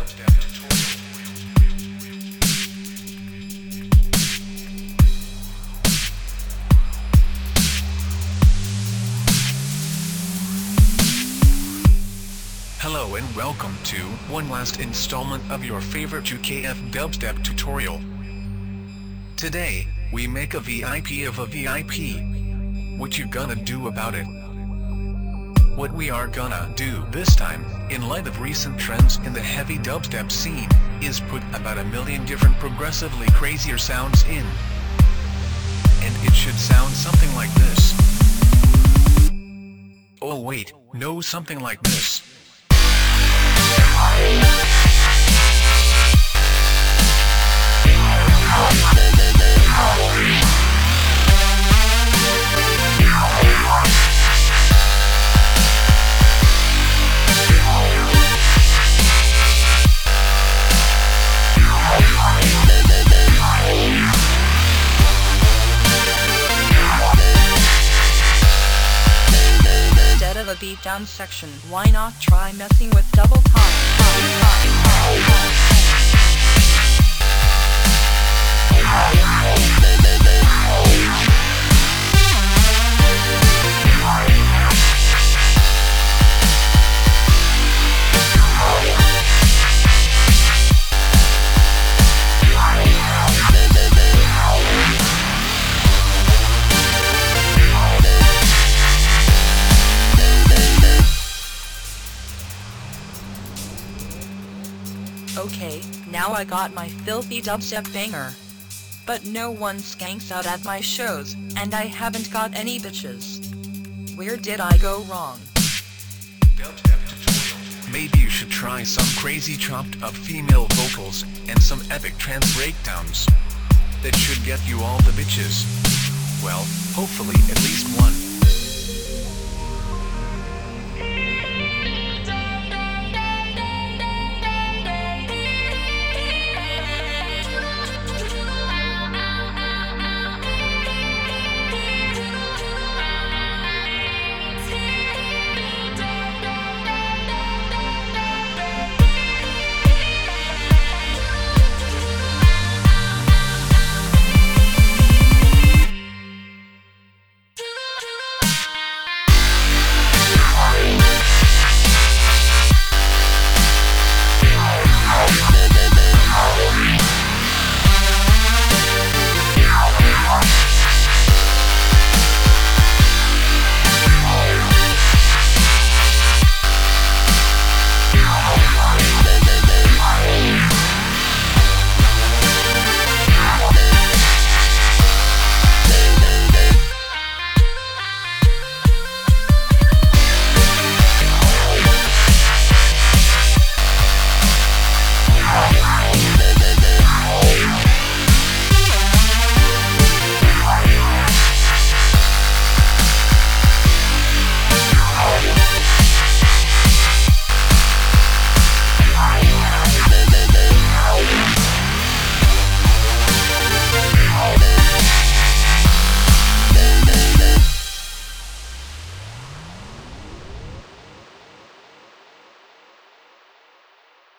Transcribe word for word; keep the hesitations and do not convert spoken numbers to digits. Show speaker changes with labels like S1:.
S1: Hello and welcome to one last installment of your favorite U K F dubstep tutorial. Today, we make a V I P of a V I P. What you gonna do about it? What we are gonna do this time, in light of recent trends in the heavy dubstep scene, is put about a million different progressively crazier sounds in. And it should sound something like this. Oh wait, no, something like this.
S2: Instead of a beatdown section, why not try messing with double time? time, time, time, time. Okay, now I got my filthy dubstep banger. But no one skanks out at my shows, and I haven't got any bitches. Where did I go wrong?
S1: Dubstep tutorial. Maybe you should try some crazy chopped up female vocals, and some epic trance breakdowns. That should get you all the bitches. Well, hopefully at least one.